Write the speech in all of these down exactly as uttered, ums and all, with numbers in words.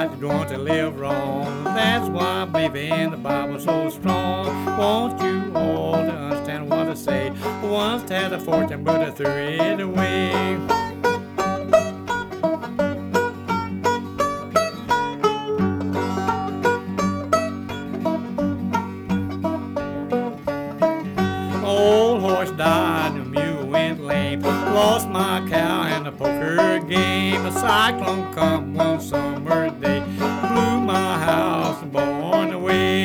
that's going to live wrong. That's why I believe in the Bible so strong. Want you all to understand what I say. Once had a fortune, but I threw it away. Old horse died, the mule went lame. Lost my cow in a poker game. A cyclone come one summer day, blew my house and borne away.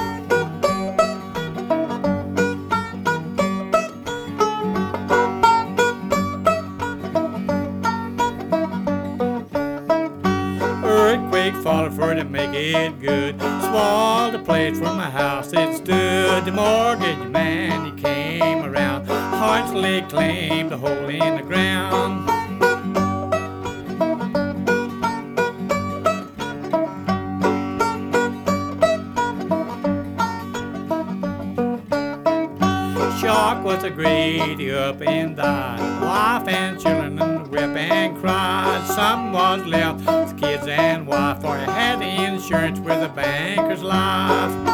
Earthquake followed for to make it good. Swallowed the place where my house it stood. The mortgage man, he came around. Harshly claimed a hole in the ground. Shark was a greedy up and died. Wife and children and whip and cried. Some was left, kids and wife, for he had the insurance with the banker's life.